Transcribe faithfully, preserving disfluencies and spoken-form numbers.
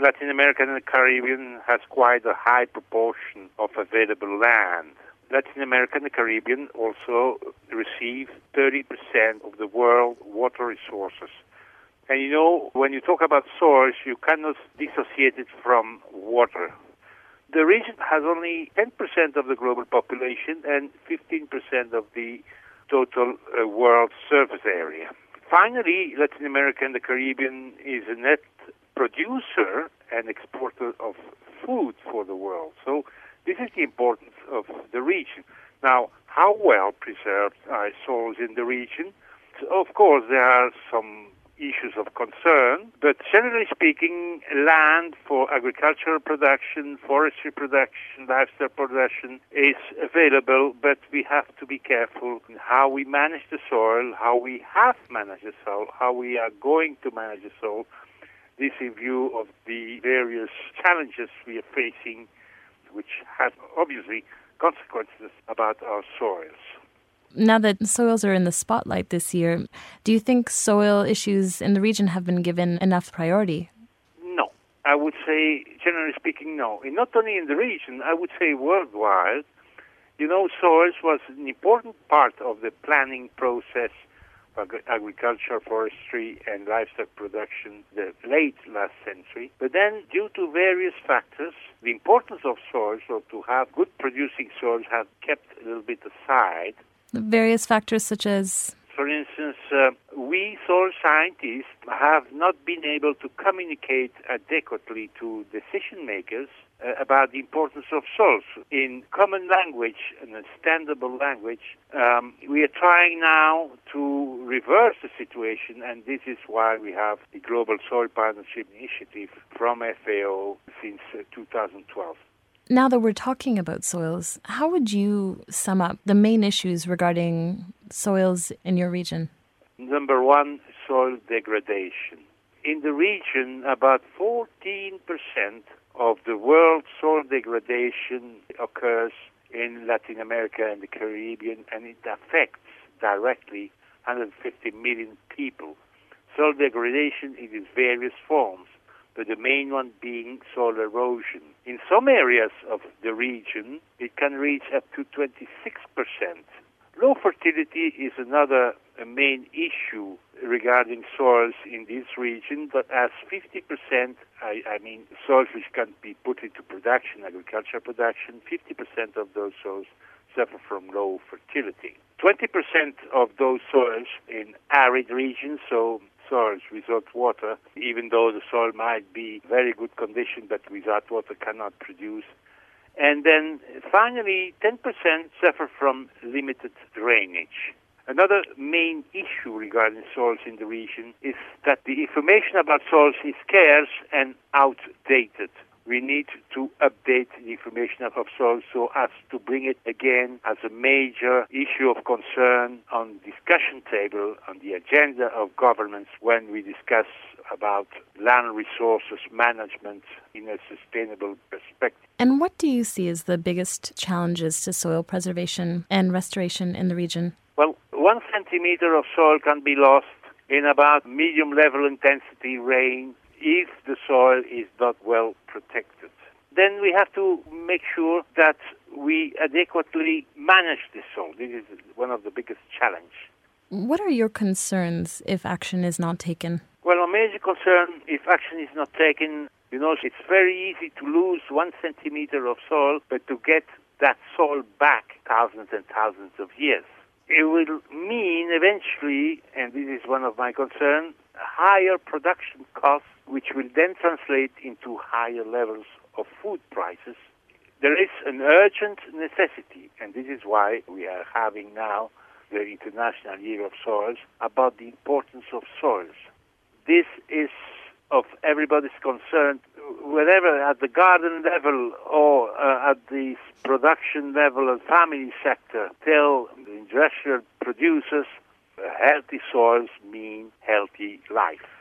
Latin America and the Caribbean has quite a high proportion of available land. Latin America and the Caribbean also receive thirty percent of the world water resources. And you know, when you talk about soils, you cannot dissociate it from water. The region has only ten percent of the global population and fifteen percent of the total uh, world surface area. Finally, Latin America and the Caribbean is a net producer and exporter of food for the world. So this is the importance of the region. Now, how well preserved are soils in the region? So of course, there are some issues of concern, but generally speaking, land for agricultural production, forestry production, livestock production is available, but we have to be careful in how we manage the soil, how we have managed the soil, how we are going to manage the soil, this in view of the various challenges we are facing, which have obviously consequences about our soils. Now that soils are in the spotlight this year, do you think soil issues in the region have been given enough priority? No. I would say, generally speaking, no. And not only in the region, I would say worldwide. You know, soils was an important part of the planning process for agriculture, forestry, and livestock production the late last century. But then, due to various factors, the importance of soils, or to have good producing soils, have kept a little bit aside. Various factors such as? For instance, uh, we soil scientists have not been able to communicate adequately to decision makers uh, about the importance of soils. In common language, an understandable language, um, we are trying now to reverse the situation, and this is why we have the Global Soil Partnership Initiative from F A O since uh, two thousand twelve. Now that we're talking about soils, how would you sum up the main issues regarding soils in your region? Number one, soil degradation. In the region, about fourteen percent of the world's soil degradation occurs in Latin America and the Caribbean, and it affects directly one hundred fifty million people. Soil degradation in its various forms, but the main one being soil erosion. In some areas of the region, it can reach up to twenty-six percent. Low fertility is another uh, main issue regarding soils in this region, but as fifty percent, I, I mean soils which can be put into production, agricultural production, fifty percent of those soils suffer from low fertility. twenty percent of those soils in arid regions, so soils without water, even though the soil might be very good condition, but without water cannot produce. And then finally, ten percent suffer from limited drainage. Another main issue regarding soils in the region is that the information about soils is scarce and outdated. We need to update the information of soils so as to bring it again as a major issue of concern on discussion table, on the agenda of governments when we discuss about land resources management in a sustainable perspective. And what do you see as the biggest challenges to soil preservation and restoration in the region? Well, one centimeter of soil can be lost in about medium level intensity rain if the soil is not well protected. Then we have to make sure that we adequately manage the soil. This is one of the biggest challenges. What are your concerns if action is not taken? Well, a major concern if action is not taken, you know, it's very easy to lose one centimeter of soil, but to get that soil back thousands and thousands of years. It will mean eventually, and this is one of my concerns, higher production costs, which will then translate into higher levels of food prices. There is an urgent necessity, and this is why we are having now the International Year of Soils, about the importance of soils. This is of everybody's concern, whether at the garden level or uh, at the production level and family sector, till the industrial producers, uh, healthy soils mean healthy life.